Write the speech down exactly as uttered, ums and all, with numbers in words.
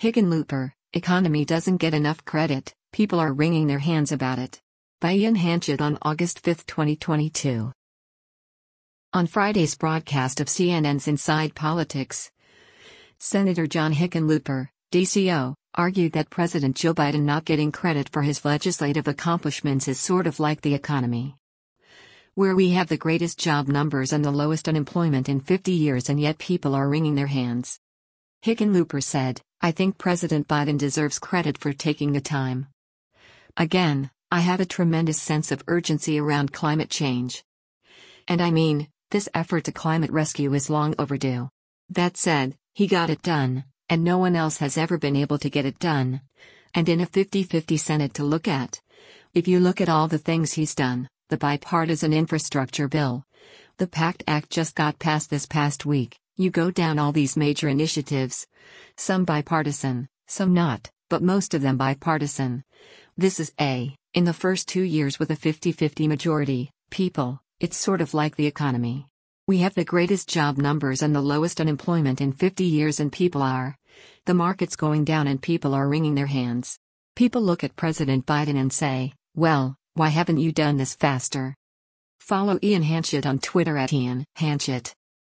Hickenlooper, economy doesn't get enough credit, people are wringing their hands about it. By Ian Hanchett on August fifth, twenty twenty-two. On Friday's broadcast of C N N's Inside Politics, Senator John Hickenlooper, D C O, argued that President Joe Biden not getting credit for his legislative accomplishments is sort of like the economy, where we have the greatest job numbers and the lowest unemployment in fifty years and yet people are wringing their hands. Hickenlooper said, "I think President Biden deserves credit for taking the time. Again, I have a tremendous sense of urgency around climate change. And I mean, this effort to climate rescue is long overdue. That said, he got it done, and no one else has ever been able to get it done. And in a fifty-fifty Senate to look at. If you look at all the things he's done, the bipartisan infrastructure bill, the PACT Act just got passed this past week, you go down all these major initiatives. Some bipartisan, some not, but most of them bipartisan. This is a, in the first two years with a fifty-fifty majority, people, it's sort of like the economy. We have the greatest job numbers and the lowest unemployment in fifty years and people are. The market's going down and people are wringing their hands. People look at President Biden and say, well, why haven't you done this faster?" Follow Ian Hanchett on Twitter at Ian Hanchett.